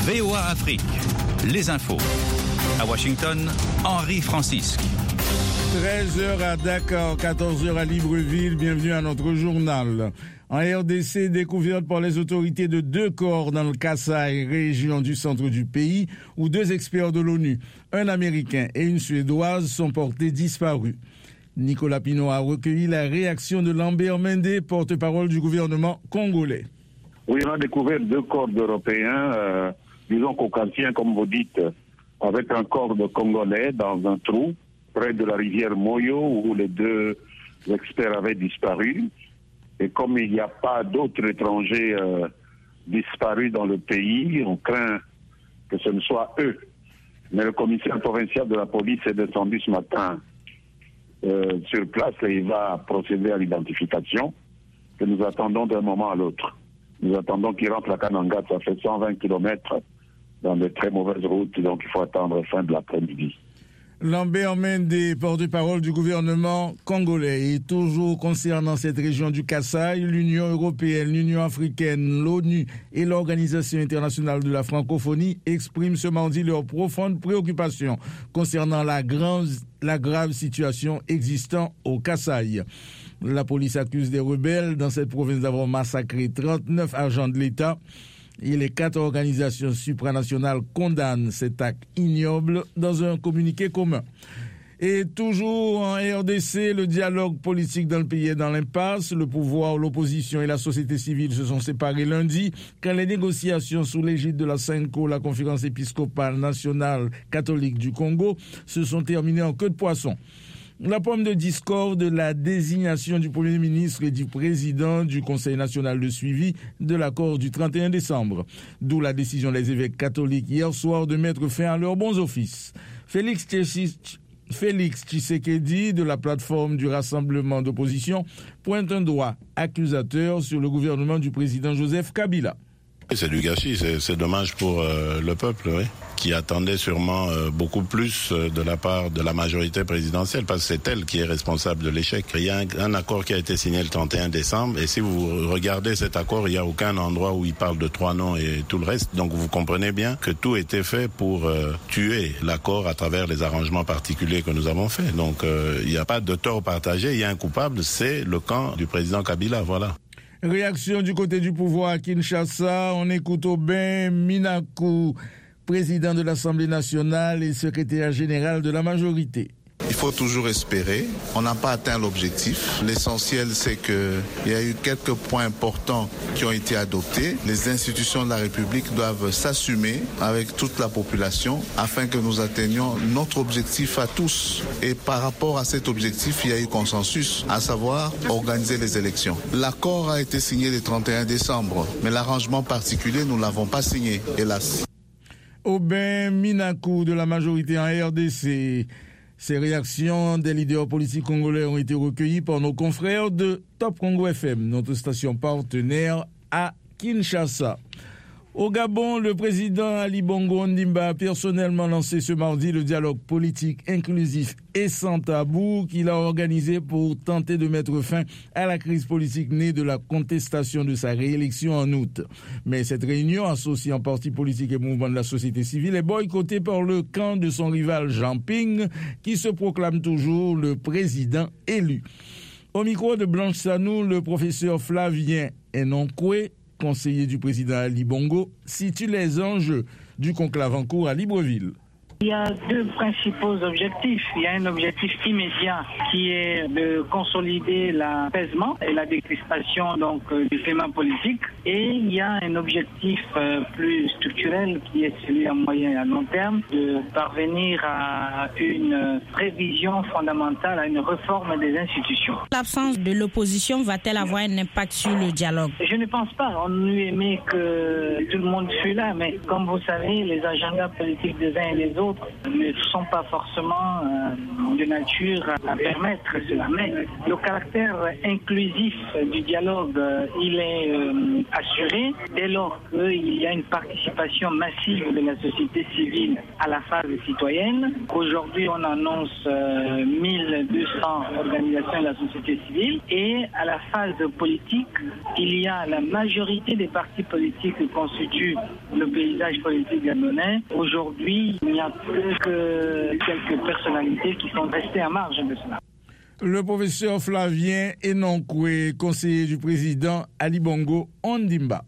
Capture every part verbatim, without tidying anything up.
V O A Afrique, les infos. À Washington, Henri Francisque. treize heures à Dakar, quatorze heures à Libreville. Bienvenue à notre journal. En R D C, découverte par les autorités de deux corps dans le Kasaï, région du centre du pays, où deux experts de l'ONU, un Américain et une Suédoise, sont portés disparus. Nicolas Pinault a recueilli la réaction de Lambert Mende, porte-parole du gouvernement congolais. Oui, on a découvert deux corps d'Européens, euh, disons caucasiens, comme vous dites, avec un corps de Congolais dans un trou, près de la rivière Moyo, où les deux experts avaient disparu. Et comme il n'y a pas d'autres étrangers euh, disparus dans le pays, on craint que ce ne soit eux. Mais le commissaire provincial de la police est descendu ce matin euh, sur place et il va procéder à l'identification que nous attendons d'un moment à l'autre. Nous attendons qu'il rentre à Kananga, ça fait cent vingt kilomètres dans de très mauvaises routes, donc il faut attendre fin de l'après-midi. Lambert Mende, porte-parole du gouvernement congolais. Et toujours concernant cette région du Kasaï, l'Union européenne, l'Union africaine, l'ONU et l'Organisation internationale de la francophonie expriment ce mardi leur profonde préoccupation concernant la, grande, la grave situation existant au Kasaï. La police accuse des rebelles dans cette province d'avoir massacré trente-neuf agents de l'État. Et les quatre organisations supranationales condamnent cet acte ignoble dans un communiqué commun. Et toujours en R D C, le dialogue politique dans le pays est dans l'impasse. Le pouvoir, l'opposition et la société civile se sont séparés lundi quand les négociations sous l'égide de la SENCO, la conférence épiscopale nationale catholique du Congo, se sont terminées en queue de poisson. La pomme de discorde de la désignation du Premier ministre et du président du Conseil national de suivi de l'accord du trente et un décembre. D'où la décision des évêques catholiques hier soir de mettre fin à leurs bons offices. Félix Tshisekedi, Félix Tshisekedi de la plateforme du rassemblement d'opposition pointe un doigt accusateur sur le gouvernement du président Joseph Kabila. C'est du gâchis, c'est, c'est dommage pour euh, le peuple, oui, qui attendait sûrement euh, beaucoup plus euh, de la part de la majorité présidentielle, parce que c'est elle qui est responsable de l'échec. Il y a un, un accord qui a été signé le trente et un décembre, et si vous regardez cet accord, il n'y a aucun endroit où il parle de trois noms et tout le reste, donc vous comprenez bien que tout était fait pour euh, tuer l'accord à travers les arrangements particuliers que nous avons faits. Donc euh, il n'y a pas de tort partagé, il y a un coupable, c'est le camp du président Kabila, voilà. Réaction du côté du pouvoir à Kinshasa, on écoute Aubin Minakou, président de l'Assemblée nationale et secrétaire général de la majorité. Il faut toujours espérer. On n'a pas atteint l'objectif. L'essentiel, c'est qu'il y a eu quelques points importants qui ont été adoptés. Les institutions de la République doivent s'assumer avec toute la population afin que nous atteignions notre objectif à tous. Et par rapport à cet objectif, il y a eu consensus, à savoir organiser les élections. L'accord a été signé le trente et un décembre, mais l'arrangement particulier, nous ne l'avons pas signé, hélas. Aubin Minakou de la majorité en R D C. Ces réactions des leaders politiques congolais ont été recueillies par nos confrères de Top Congo F M, notre station partenaire à Kinshasa. Au Gabon, le président Ali Bongo Ondimba a personnellement lancé ce mardi le dialogue politique inclusif et sans tabou qu'il a organisé pour tenter de mettre fin à la crise politique née de la contestation de sa réélection en août. Mais cette réunion, associant partis politiques et mouvements de la société civile, est boycottée par le camp de son rival Jean Ping, qui se proclame toujours le président élu. Au micro de Blanche Sanou, le professeur Flavien Enonkwe, conseiller du président Ali Bongo, situe les enjeux du conclave en cours à Libreville. Il y a deux principaux objectifs. Il y a un objectif immédiat qui est de consolider l'apaisement et la décrispation donc du climat politique. Et il y a un objectif plus structurel qui est celui à moyen et à long terme de parvenir à une révision fondamentale, à une réforme des institutions. L'absence de l'opposition va-t-elle avoir un impact sur le dialogue? Je ne pense pas. On eût aimé que tout le monde fût là, mais comme vous savez, les agendas politiques des uns et des autres autres ne sont pas forcément euh, de nature à permettre cela. Mais le caractère inclusif du dialogue, euh, il est euh, assuré dès lors qu'il y a une participation massive de la société civile à la phase citoyenne. Aujourd'hui, on annonce euh, mille deux cents organisations de la société civile et à la phase politique, il y a la majorité des partis politiques qui constituent le paysage politique gabonais. Aujourd'hui, il n'y a plus que quelques personnalités qui sont restées à marge de cela. Le professeur Flavien Enonkwe, conseiller du président Ali Bongo Ondimba.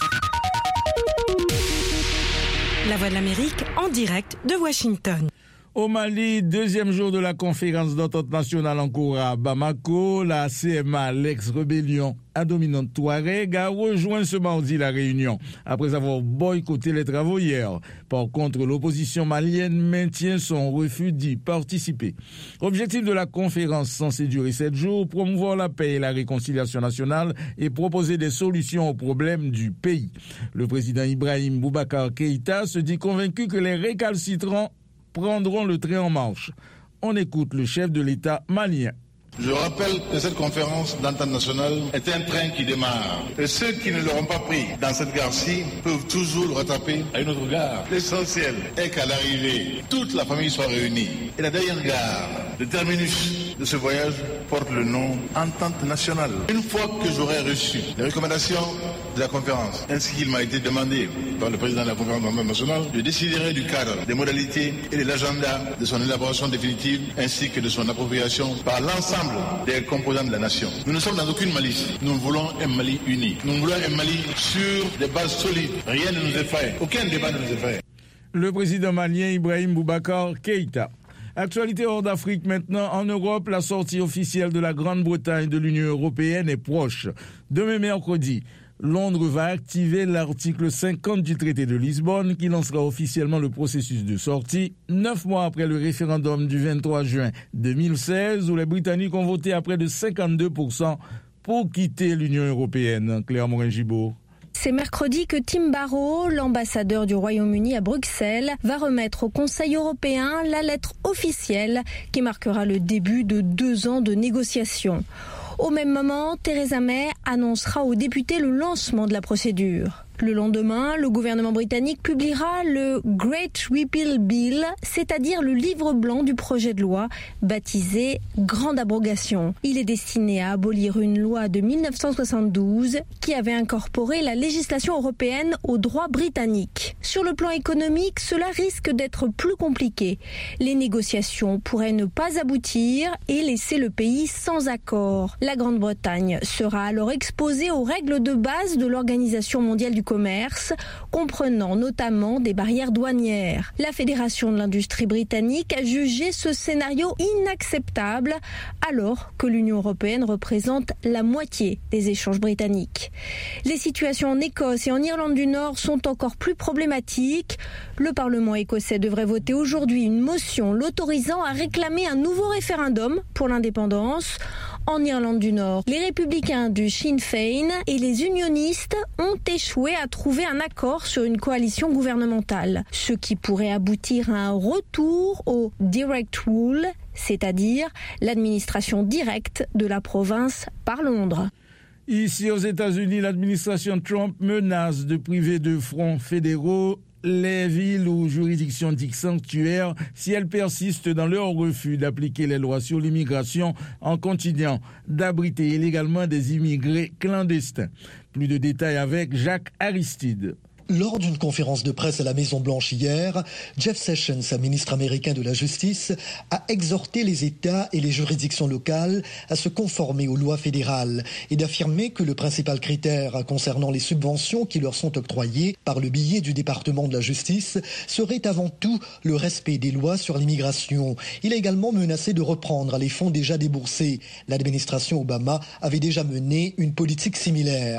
La Voix de l'Amérique en direct de Washington. Au Mali, deuxième jour de la conférence d'entente nationale en cours à Bamako, la C M A, l'ex-rébellion à dominante Touareg, a rejoint ce mardi la réunion, après avoir boycotté les travaux hier. Par contre, l'opposition malienne maintient son refus d'y participer. Objectif de la conférence censée durer sept jours, promouvoir la paix et la réconciliation nationale et proposer des solutions aux problèmes du pays. Le président Ibrahim Boubacar Keïta se dit convaincu que les récalcitrants prendront le train en marche. On écoute le chef de l'État malien. Je rappelle que cette conférence d'entente nationale est un train qui démarre. Et ceux qui ne l'auront pas pris dans cette gare-ci peuvent toujours le rattraper à une autre gare. L'essentiel est qu'à l'arrivée, toute la famille soit réunie. Et la dernière gare, le terminus de ce voyage, porte le nom Entente nationale. Une fois que j'aurai reçu les recommandations de la conférence, ainsi qu'il m'a été demandé par le président de la conférence d'entente nationale, je déciderai du cadre, des modalités et de l'agenda de son élaboration définitive, ainsi que de son appropriation par l'ensemble des composants de la nation. Nous ne sommes dans aucune malice. Nous voulons un Mali uni. Nous voulons un Mali sur des bases solides. Rien ne nous effraie. Aucun débat ne nous effraie. Le président malien Ibrahim Boubacar Keïta. Actualité hors d'Afrique maintenant. En Europe, la sortie officielle de la Grande-Bretagne de l'Union européenne est proche. Demain mercredi, Londres va activer l'article cinquante du traité de Lisbonne qui lancera officiellement le processus de sortie, neuf mois après le référendum du vingt-trois juin deux mille seize où les Britanniques ont voté à près de cinquante-deux pour cent pour quitter l'Union européenne. Claire Morin-Gibault. C'est mercredi que Tim Barrow, l'ambassadeur du Royaume-Uni à Bruxelles, va remettre au Conseil européen la lettre officielle qui marquera le début de deux ans de négociations. Au même moment, Theresa May annoncera aux députés le lancement de la procédure. Le lendemain, le gouvernement britannique publiera le Great Repeal Bill, c'est-à-dire le livre blanc du projet de loi, baptisé Grande Abrogation. Il est destiné à abolir une loi de mille neuf cent soixante-douze qui avait incorporé la législation européenne au droit britannique. Sur le plan économique, cela risque d'être plus compliqué. Les négociations pourraient ne pas aboutir et laisser le pays sans accord. La Grande-Bretagne sera alors exposée aux règles de base de l'Organisation mondiale du commerce, comprenant notamment des barrières douanières. La Fédération de l'industrie britannique a jugé ce scénario inacceptable alors que l'Union européenne représente la moitié des échanges britanniques. Les situations en Écosse et en Irlande du Nord sont encore plus problématiques. Le Parlement écossais devrait voter aujourd'hui une motion l'autorisant à réclamer un nouveau référendum pour l'indépendance. En Irlande du Nord, les républicains du Sinn Féin et les unionistes ont échoué à trouver un accord sur une coalition gouvernementale, ce qui pourrait aboutir à un retour au direct rule, c'est-à-dire l'administration directe de la province par Londres. Ici aux États-Unis, l'administration Trump menace de priver de fonds fédéraux les villes ou juridictions dites sanctuaires si elles persistent dans leur refus d'appliquer les lois sur l'immigration en continuant d'abriter illégalement des immigrés clandestins. Plus de détails avec Jacques Aristide. Lors d'une conférence de presse à la Maison-Blanche hier, Jeff Sessions, ministre américain de la Justice, a exhorté les États et les juridictions locales à se conformer aux lois fédérales et d'affirmer que le principal critère concernant les subventions qui leur sont octroyées par le biais du département de la Justice serait avant tout le respect des lois sur l'immigration. Il a également menacé de reprendre les fonds déjà déboursés. L'administration Obama avait déjà mené une politique similaire.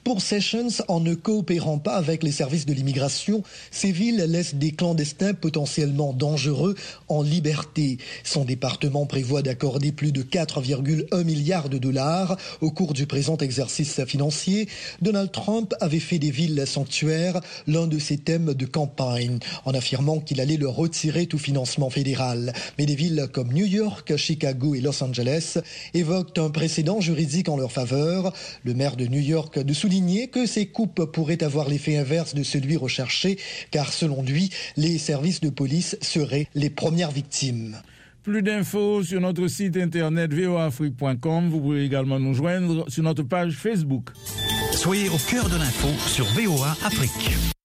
Pour Sessions, en ne coopérant pas avec les services de l'immigration, ces villes laissent des clandestins potentiellement dangereux en liberté. Son département prévoit d'accorder plus de quatre virgule un milliards de dollars au cours du présent exercice financier. Donald Trump avait fait des villes sanctuaires l'un de ses thèmes de campagne, en affirmant qu'il allait leur retirer tout financement fédéral. Mais des villes comme New York, Chicago et Los Angeles évoquent un précédent juridique en leur faveur. Le maire de New York de souligner que ces coupes pourraient avoir l'effet inverse de celui recherché, car selon lui, les services de police seraient les premières victimes. Plus d'infos sur notre site internet v o a afrique point com. Vous pouvez également nous joindre sur notre page Facebook. Soyez au cœur de l'info sur V O A Afrique.